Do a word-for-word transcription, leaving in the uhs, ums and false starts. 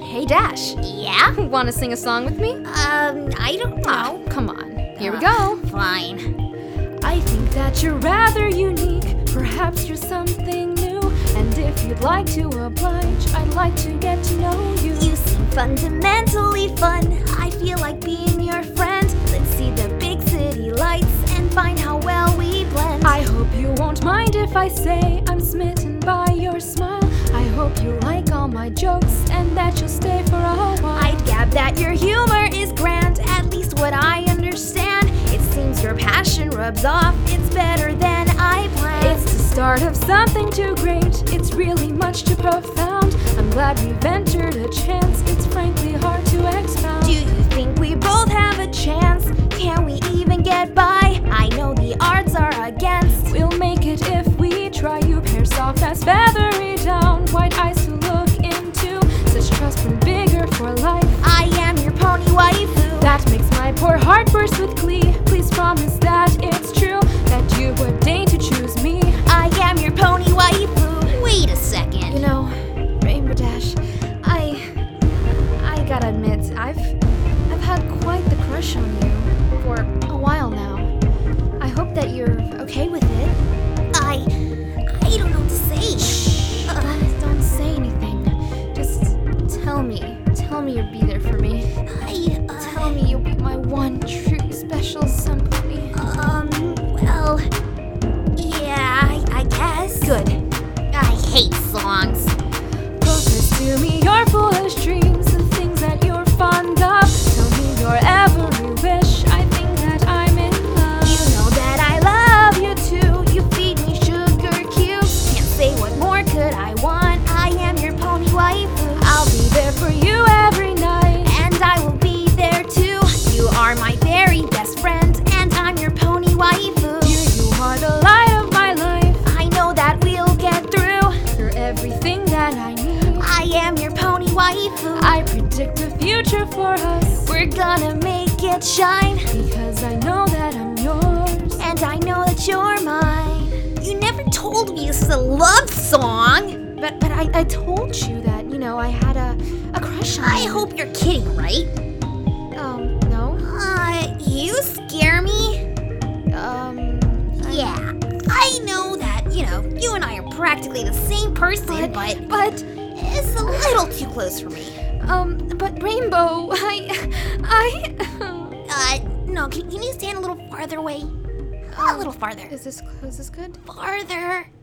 Hey Dash, Yeah? wanna sing a song with me? Um, I don't know. Oh, come on. Here we Uh, go. Fine. I think that you're rather unique. Perhaps you're something new. And if you'd like to oblige, I'd like to get to know you. You seem fundamentally fun. I feel like being your friend. Let's see the big city lights and find how well we blend. I hope you won't mind if I say I'm smitten by your smile. I hope you like all my jokes and that you'll stay for a while. I'd gab that your humor is grand, at least what I understand. It seems your passion rubs off, it's better than I planned. It's the start of something too great. It's really much too profound. I'm glad we've entered a chance. It's frankly hard to expound. Do you think we both have a chance? Can we even get by? I know the odds are against. We'll make it if we try. You pair soft as feathery down, white eyes to look into. Such trust from bigger for life. I am your pony waifu. That makes my poor heart burst with glee. Please promise that it's true, that you would deign to choose me. I am your pony waifu. Wait a second. You know, Rainbow Dash, I, I gotta admit, I've, I've had quite the crush on you for a while now. I hope that you're okay with it. I, I don't know what to say. Shh. Uh, Don't say anything. Just tell me. Tell me you'll be there for me. I, uh, Tell me you'll be my one true special somebody. um, well, yeah, I, I guess. Good. I hate songs. Confess to me your foolish dreams, the things that you're fond of. Tell me your every wish. I think that I'm in love. You know that I love you too. You feed me sugar cubes. Can't say what more could I want. I am your pony waifu. I'll be there for you every night. And I will be there too. You are my very best friend, and I'm your pony waifu. You, you are the light of my life. I know that we'll get through. You're everything that I need. I am your pony waifu. I predict the future for us. We're gonna make it shine, Because I know that I'm yours. and I know that you're mine. You never told me this is a love song. But but I, I told you that, you know, I had a, a crush on I you. hope you're kidding, right? Um, no. Uh, you scare me. Um, Yeah, I know that, you know, you and I are practically the same person, but, But, it's a little too close for me. um, but Rainbow, I, I, Uh, no, can, can you stand a little farther away? A little farther. is this, is this good? Farther.